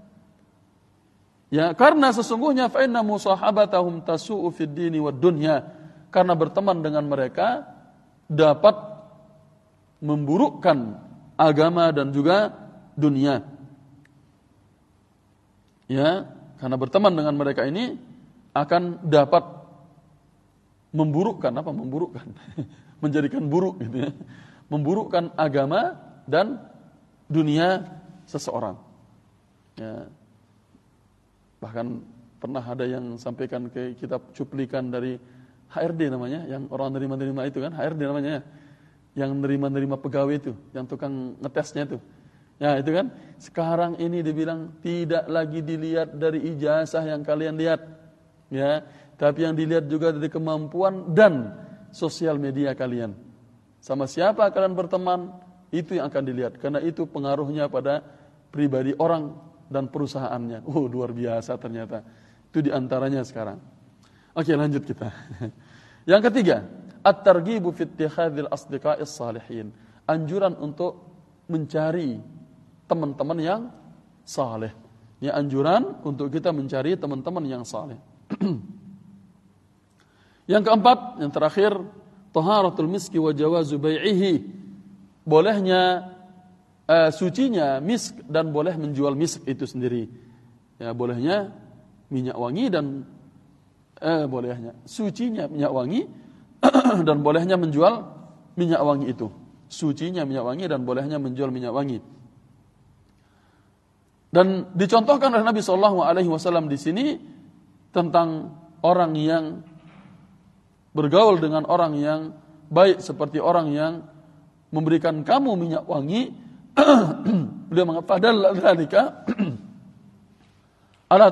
Ya, karena sesungguhnya fa inna musahabatahum tasu'u fid dini wad dunya. Karena berteman dengan mereka dapat memburukkan agama dan juga dunia. Ya, karena berteman dengan mereka ini akan dapat memburukkan menjadikan buruk gitu ya. Memburukkan agama dan dunia seseorang. Ya. Bahkan pernah ada yang sampaikan ke kitab cuplikan dari HRD namanya, yang orang nerima-nerima itu kan, HRD namanya, yang nerima-nerima pegawai itu, yang tukang ngetesnya itu. Ya itu kan, sekarang ini dibilang tidak lagi dilihat dari ijazah yang kalian lihat, ya, tapi yang dilihat juga dari kemampuan dan sosial media kalian. Sama siapa kalian berteman, itu yang akan dilihat, karena itu pengaruhnya pada pribadi orang dan perusahaannya. Luar biasa ternyata. Itu diantaranya sekarang. Oke, lanjut kita. Yang ketiga, at-targhibu fi ittikhadzil asdiqa'is salihin. Anjuran untuk mencari teman-teman yang saleh. Ya, anjuran untuk kita mencari teman-teman yang saleh. Yang keempat, yang terakhir, taharatul miski wa jawazu bai'ihi. Bolehnya sucinya misk dan boleh menjual misk itu sendiri. Ya, bolehnya minyak wangi dan bolehnya sucinya minyak wangi dan bolehnya menjual minyak wangi itu. Sucinya minyak wangi dan bolehnya menjual minyak wangi. Dan dicontohkan oleh Nabi SAW di sini tentang orang yang bergaul dengan orang yang baik seperti orang yang memberikan kamu minyak wangi. Beliau mengatakan padahal dzalika ala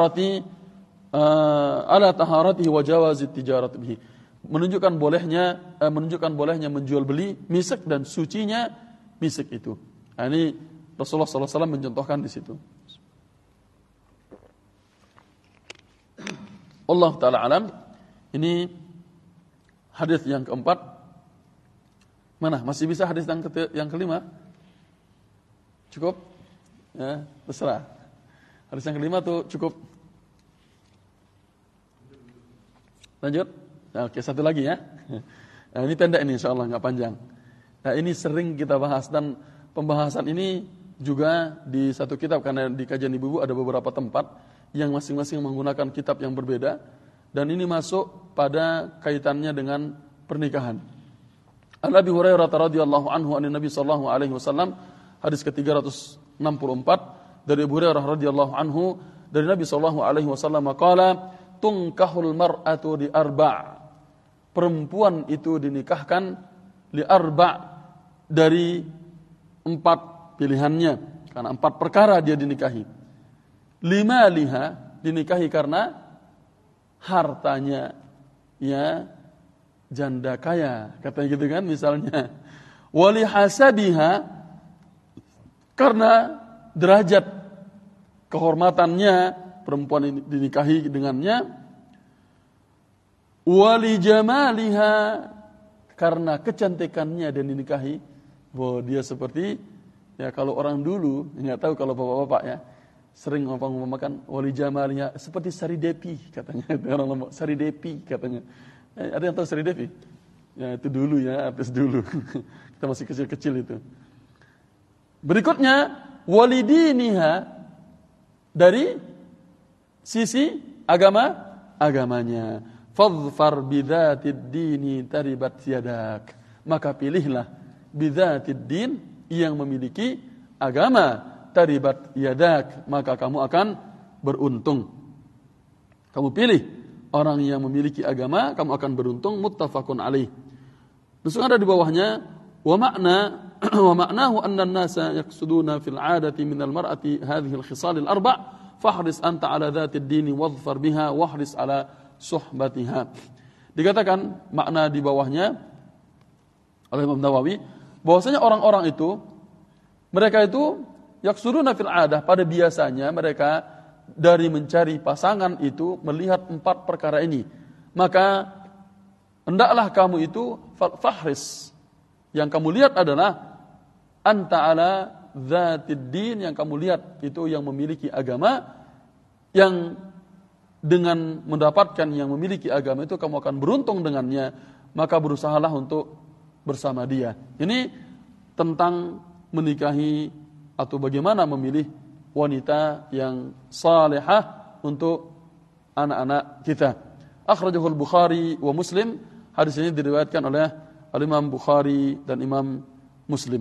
taharatihi wa jawazit tijarat bihi. Menunjukkan bolehnya menjual beli misek dan sucinya misek itu. Nah, ini Rasulullah SAW mencontohkan di situ. Allah Ta'ala alam. Ini hadis yang keempat. Mana? Masih bisa hadis yang kelima? Cukup? Ya, terserah. Hadis yang kelima tuh cukup. Lanjut. Nah, oke, satu lagi ya. Nah, ini pendek ini insyaallah, enggak panjang. Nah, ini sering kita bahas dan pembahasan ini juga di satu kitab karena di kajian ibu-ibu ada beberapa tempat yang masing-masing menggunakan kitab yang berbeda dan ini masuk pada kaitannya dengan pernikahan. An-Abi Hurairah radhiyallahu anhu an Nabi sallallahu alaihi wasallam, hadis ke-364 dari Abu Hurairah radhiyallahu anhu dari Nabi sallallahu alaihi wasallam qala tunkahul mar'atu li arba'. Perempuan itu dinikahkan li arba' dari 4 pilihannya, karena 4 perkara dia dinikahi. 5 liha dinikahi karena hartanya ya janda kaya, katanya gitu kan misalnya. Wali hasabiha karena derajat kehormatannya perempuan ini dinikahi dengannya, wali jamaliha, karena kecantikannya dan dinikahi. Bahwa dia seperti, ya kalau orang dulu, nggak tahu kalau bapak-bapak ya, sering ngomong-ngomongkan wali jamaliha seperti Sari Devi katanya. Orang ngomong Sari Devi katanya. Ada yang tahu Sari Devi? Ya itu dulu ya, artis dulu. Kita masih kecil-kecil itu. Berikutnya walidiniha, dari sisi agamanya. Fadhfar bidzatid dini taribat yadak. Maka pilihlah bidzatid din, yang memiliki agama, taribat yadak, maka kamu akan beruntung. Kamu pilih orang yang memiliki agama, kamu akan beruntung. Muttafaqun alaih. Terus ada di bawahnya wa ma'nahu anna an-nasa yaqsuduna fil 'adati min al-mar'ati hadhihi al-khisal al-arba' fahris anta 'ala dzati ad-din wadhfar biha wahris 'ala suhbatiha. Dikatakan makna di bawahnya oleh Imam Nawawi bahwasanya orang-orang itu, mereka itu yaqsuduna fil 'adah, pada biasanya mereka dari mencari pasangan itu melihat 4 perkara ini. Maka hendaklah kamu itu fahris, yang kamu lihat adalah anta ala dzatid din, yang kamu lihat itu yang memiliki agama, yang dengan mendapatkan yang memiliki agama itu kamu akan beruntung dengannya, maka berusahalah untuk bersama dia. Ini tentang menikahi atau bagaimana memilih wanita yang salihah untuk anak-anak kita. Akhrajahul Bukhari wa Muslim. Hadis ini diriwayatkan oleh Imam Bukhari dan Imam Muslim.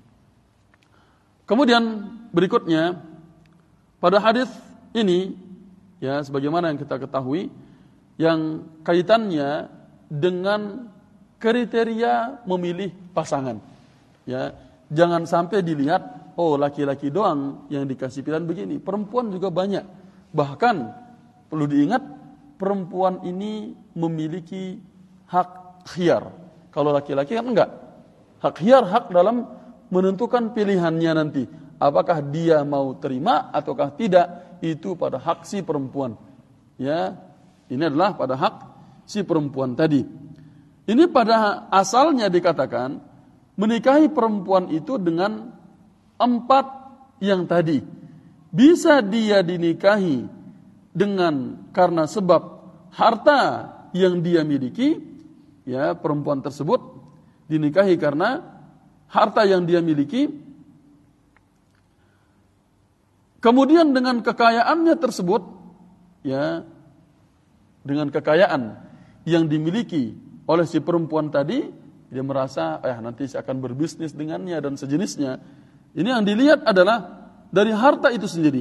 Kemudian berikutnya pada hadis ini, ya sebagaimana yang kita ketahui, yang kaitannya dengan kriteria memilih pasangan. Ya, jangan sampai dilihat oh laki-laki doang yang dikasih pilihan begini, perempuan juga banyak. Bahkan perlu diingat, perempuan ini memiliki hak khiyar. Kalau laki-laki kan enggak. Hak khiyar, hak dalam menentukan pilihannya nanti. Apakah dia mau terima ataukah tidak, itu pada hak si perempuan. Ya, ini adalah pada hak si perempuan tadi. Ini pada asalnya dikatakan menikahi perempuan itu dengan 4 yang tadi. Bisa dia dinikahi dengan karena sebab harta yang dia miliki, ya perempuan tersebut dinikahi karena harta yang dia miliki. Kemudian dengan kekayaannya tersebut, ya dengan kekayaan yang dimiliki oleh si perempuan tadi, dia merasa nanti saya akan berbisnis dengannya dan sejenisnya. Ini yang dilihat adalah dari harta itu sendiri.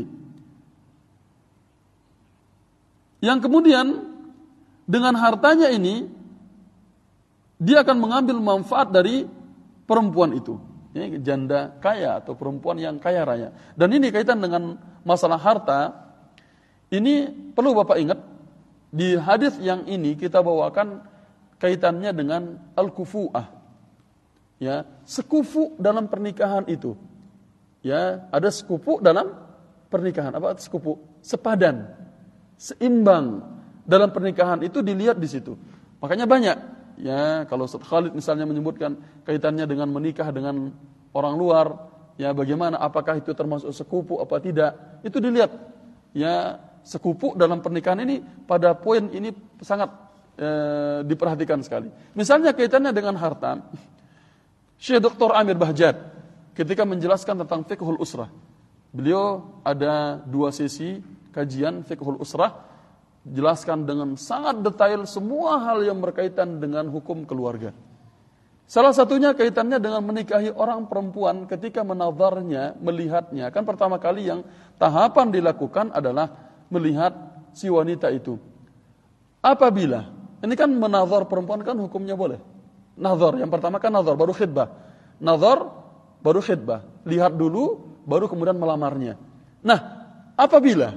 Yang kemudian dengan hartanya ini dia akan mengambil manfaat dari perempuan itu. Ini janda kaya atau perempuan yang kaya raya. Dan ini kaitan dengan masalah harta. Ini perlu Bapak ingat, di hadis yang ini kita bawakan kaitannya dengan al-kufu'ah. Ya, sekufu dalam pernikahan itu. Ya, ada sekufu dalam pernikahan. Apa sekufu? Sepadan, seimbang dalam pernikahan itu dilihat di situ. Makanya banyak. Ya, kalau Ustaz Khalid misalnya menyebutkan kaitannya dengan menikah dengan orang luar, ya bagaimana, apakah itu termasuk sekufu apa tidak? Itu dilihat. Ya, sekufu dalam pernikahan ini pada poin ini sangat diperhatikan sekali. Misalnya kaitannya dengan harta. Syekh Dr. Amir Bahjat ketika menjelaskan tentang fiqhul usrah, beliau ada 2 sesi kajian fiqhul usrah, jelaskan dengan sangat detail semua hal yang berkaitan dengan hukum keluarga. Salah satunya kaitannya dengan menikahi orang perempuan ketika menadharnya, melihatnya. Kan pertama kali yang tahapan dilakukan adalah melihat si wanita itu. Apabila, ini kan menadhar perempuan kan hukumnya boleh. Nadhar, yang pertama kan nadhar, baru khidbah. Nadhar, baru khidbah. Lihat dulu, baru kemudian melamarnya. Nah, apabila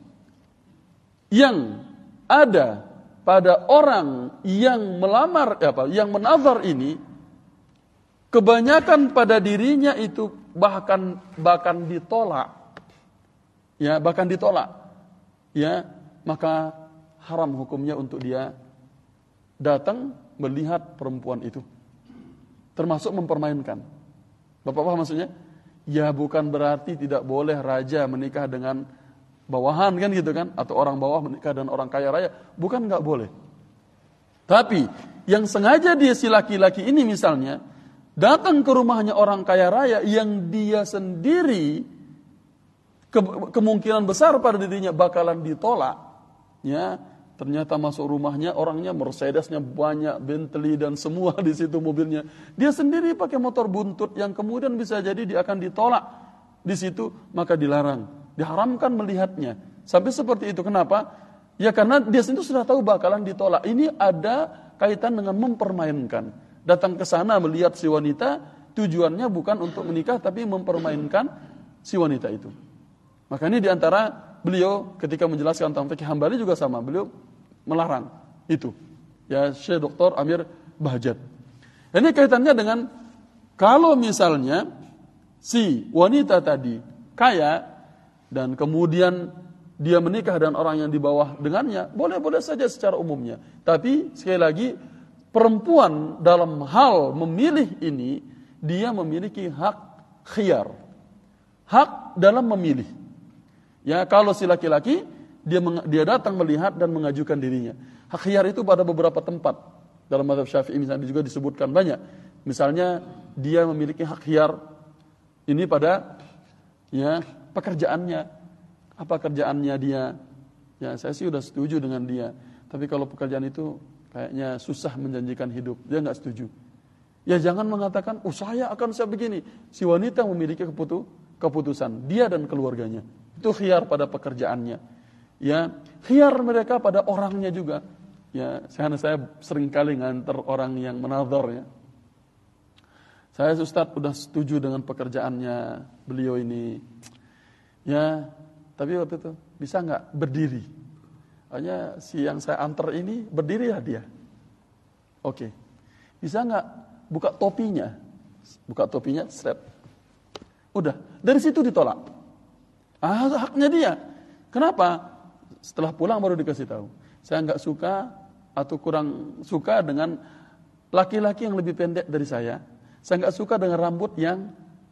yang ada pada orang yang melamar, yang menadhar ini, kebanyakan pada dirinya itu bahkan ditolak, ya bahkan ditolak, ya maka haram hukumnya untuk dia datang melihat perempuan itu, termasuk mempermainkan. Bapak paham maksudnya? Ya bukan berarti tidak boleh raja menikah dengan bawahan kan gitu kan, atau orang bawah menikah dengan orang kaya raya, bukan nggak boleh. Tapi yang sengaja dia si laki-laki ini misalnya datang ke rumahnya orang kaya raya yang dia sendiri kemungkinan besar pada dirinya bakalan ditolak, ya ternyata masuk rumahnya orangnya Mercedesnya banyak, Bentley dan semua di situ mobilnya. Dia sendiri pakai motor buntut yang kemudian bisa jadi dia akan ditolak di situ, maka dilarang, diharamkan melihatnya. Sampai seperti itu. Kenapa? Ya karena dia sendiri sudah tahu bakalan ditolak. Ini ada kaitan dengan mempermainkan. Datang ke sana melihat si wanita, tujuannya bukan untuk menikah tapi mempermainkan si wanita itu. Maka ini diantara beliau ketika menjelaskan tentang fikih Hambali juga sama, beliau melarang itu. Ya Syekh Dr. Amir Bahjat. Ini kaitannya dengan kalau misalnya si wanita tadi kaya dan kemudian dia menikah dengan orang yang di bawah dengannya, boleh-boleh saja secara umumnya. Tapi sekali lagi perempuan dalam hal memilih ini dia memiliki hak khiyar. Hak dalam memilih. Ya, kalau si laki-laki dia datang melihat dan mengajukan dirinya. Hak khiyar itu pada beberapa tempat dalam mazhab Syafi'i misalnya juga disebutkan banyak. Misalnya dia memiliki hak khiyar ini pada ya pekerjaannya. Apa kerjaannya dia? Ya, saya sih udah setuju dengan dia. Tapi kalau pekerjaan itu kayaknya susah menjanjikan hidup, dia enggak setuju. Ya jangan mengatakan, saya akan saya begini. Si wanita memiliki keputusan dia dan keluarganya. Itu khiyar pada pekerjaannya. Ya, khiyar mereka pada orangnya juga. Ya, saya sering kali nganter orang yang menadhar ya. Saya Ustaz udah setuju dengan pekerjaannya beliau ini. Ya, tapi waktu itu bisa enggak berdiri? Hanya si yang saya antar ini berdiri ya dia. Oke. Bisa enggak buka topinya? Buka topinya, strap. Udah, dari situ ditolak. Haknya dia. Kenapa? Setelah pulang baru dikasih tahu. Saya enggak suka atau kurang suka dengan laki-laki yang lebih pendek dari saya. Saya enggak suka dengan rambut yang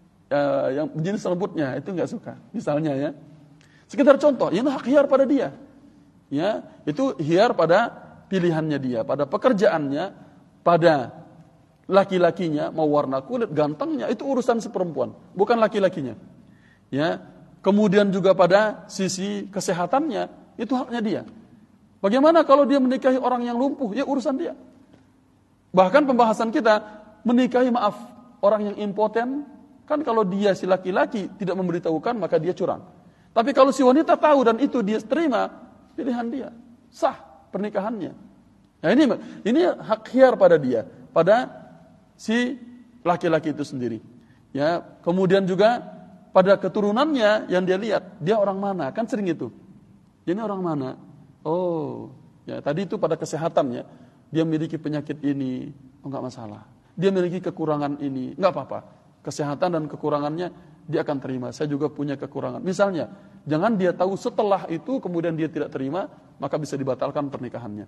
jenis rambutnya, itu enggak suka. Misalnya ya. Sekedar contoh, ini hak khiyar pada dia. Ya, itu khiyar pada pilihannya dia, pada pekerjaannya, pada laki-lakinya, mau warna kulit, gantengnya, itu urusan si perempuan, bukan laki-lakinya. Ya. Kemudian juga pada sisi kesehatannya, itu haknya dia. Bagaimana kalau dia menikahi orang yang lumpuh? Ya urusan dia. Bahkan pembahasan kita, menikahi orang yang impoten, kan kalau dia si laki-laki tidak memberitahukan, maka dia curang. Tapi kalau si wanita tahu dan itu dia terima, pilihan dia. Sah pernikahannya. Nah ini hak khiyar pada dia, pada si laki-laki itu sendiri. Ya, kemudian juga pada keturunannya yang dia lihat, dia orang mana? Kan sering itu. Ini orang mana? Oh, ya tadi itu pada kesehatannya. Dia memiliki penyakit ini, enggak masalah. Dia memiliki kekurangan ini, enggak apa-apa. Kesehatan dan kekurangannya dia akan terima. Saya juga punya kekurangan. Misalnya, jangan dia tahu setelah itu kemudian dia tidak terima, maka bisa dibatalkan pernikahannya.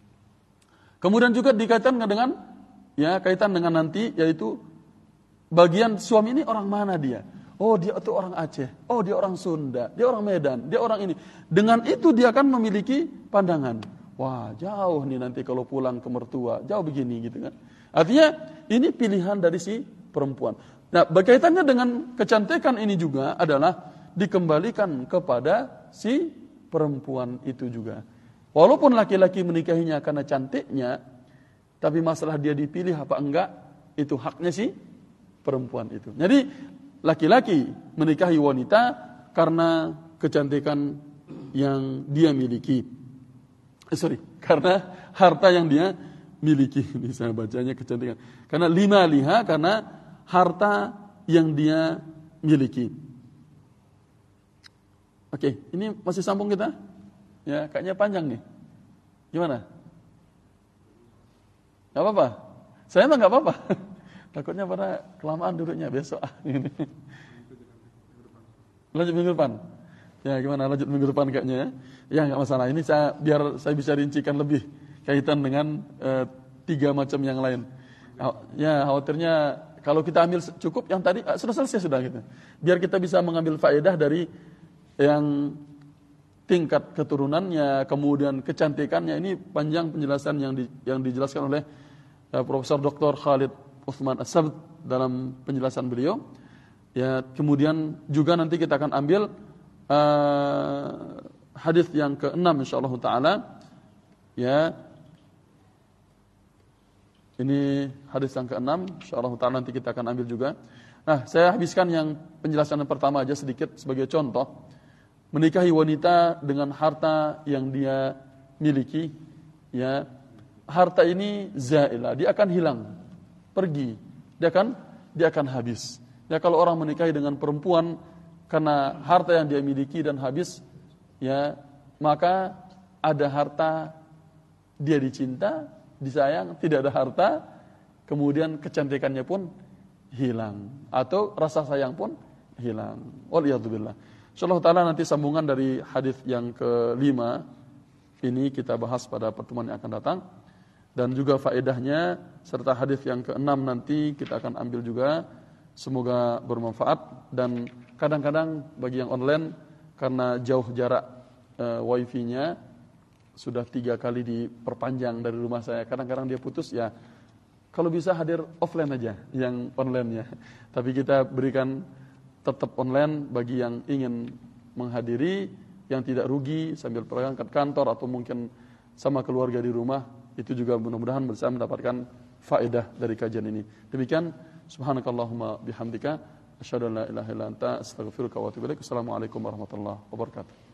Kemudian juga dikaitkan dengan kaitan dengan nanti yaitu bagian suami ini orang mana dia? Oh dia itu orang Aceh, oh dia orang Sunda, dia orang Medan, dia orang ini. Dengan itu dia akan memiliki pandangan. Wah jauh nih nanti kalau pulang ke mertua, jauh begini gitu kan. Artinya ini pilihan dari si perempuan. Nah berkaitannya dengan kecantikan ini juga adalah dikembalikan kepada si perempuan itu juga. Walaupun laki-laki menikahinya karena cantiknya, tapi masalah dia dipilih apa enggak, itu haknya si perempuan itu. Jadi laki-laki menikahi wanita karena kecantikan yang dia miliki. Karena harta yang dia miliki. Ini saya bacanya kecantikan. Karena liha karena harta yang dia miliki. Oke, ini masih sambung kita? Ya, kayaknya panjang nih. Gimana? Gak apa-apa? Saya mah gak apa-apa. Takutnya pada kelamaan duduknya besok. Lanjut minggu depan. Ya, gimana lanjut minggu depan kayaknya ya? Ya, nggak masalah. Ini biar saya bisa rincikan lebih kaitan dengan 3 macam yang lain. Ya, khawatirnya kalau kita ambil cukup yang tadi sudah selesai sudah gitu. Biar kita bisa mengambil faedah dari yang tingkat keturunannya, kemudian kecantikannya. Ini panjang penjelasan yang dijelaskan oleh Profesor Dr. Khalid Utsman As-Sabt dalam penjelasan beliau. Ya, kemudian juga nanti kita akan ambil hadis yang ke-6 insyaallah taala. Ya. Ini hadis yang ke-6 insyaallah taala nanti kita akan ambil juga. Nah, saya habiskan yang penjelasan yang pertama aja sedikit sebagai contoh. Menikahi wanita dengan harta yang dia miliki, ya. Harta ini zailah, dia akan hilang, pergi. Dia akan habis. Ya, kalau orang menikahi dengan perempuan karena harta yang dia miliki dan habis, ya, maka ada harta dia dicinta, disayang, tidak ada harta, kemudian kecantikannya pun hilang atau rasa sayang pun hilang. Waliyadzubillah. Insyaallah taala nanti sambungan dari hadis yang ke-5 ini kita bahas pada pertemuan yang akan datang, dan juga faedahnya serta hadis yang ke-6 nanti kita akan ambil juga. Semoga bermanfaat. Dan kadang-kadang bagi yang online karena jauh jarak wifi-nya sudah 3 kali diperpanjang dari rumah saya, kadang-kadang dia putus, ya kalau bisa hadir offline aja yang online-nya. Tapi kita berikan tetap online bagi yang ingin menghadiri, yang tidak rugi sambil berangkat kantor atau mungkin sama keluarga di rumah, itu juga mudah-mudahan bisa mendapatkan faedah dari kajian ini. Demikian, subhanakallahumma bihamdika asyhadu an la ilaha illa anta astaghfiruka wa atubu ilaik. Assalamualaikum warahmatullahi wabarakatuh.